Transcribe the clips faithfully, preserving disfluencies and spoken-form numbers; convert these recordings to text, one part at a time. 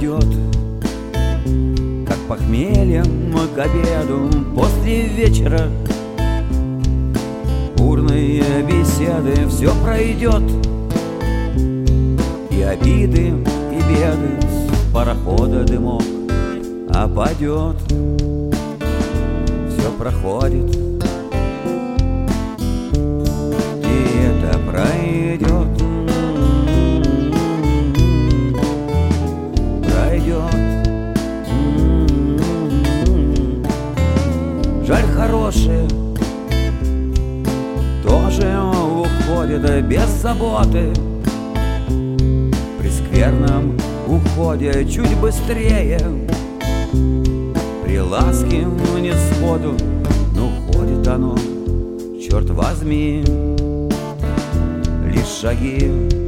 пройдет, как похмельем к обеду после вечера. Бурные беседы, все пройдет, и обиды, и беды, с парохода дымок опадет. Все проходит, и это пройдет. Жаль, хорошие тоже уходят без заботы. При скверном уходе чуть быстрее, при ласке не сходу, но уходит оно, черт возьми, лишь шаги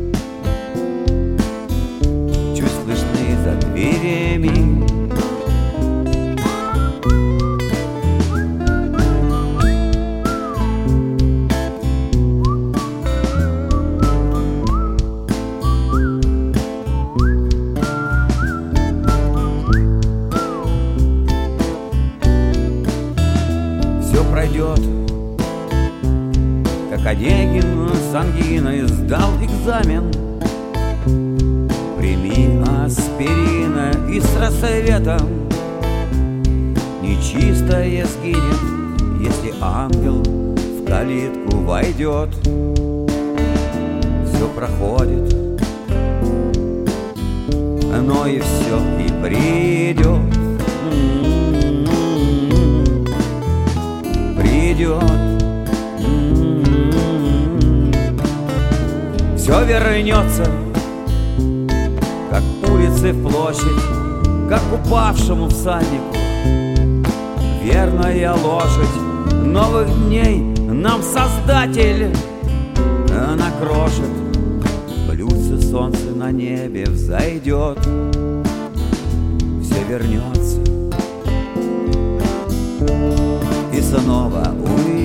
чуть слышны за дверями. Все пройдет, как Онегин с ангиной сдал экзамен. Прими аспирина и с рассветом нечистое скинет, если ангел в калитку войдет. Все проходит, но и все и придет. Придет, все вернется, как улицы в площадь, как упавшему всаднику верная лошадь. Новых дней нам Создатель накрошит, блюдце солнце на небе взойдет. Все вернется и снова уйдет.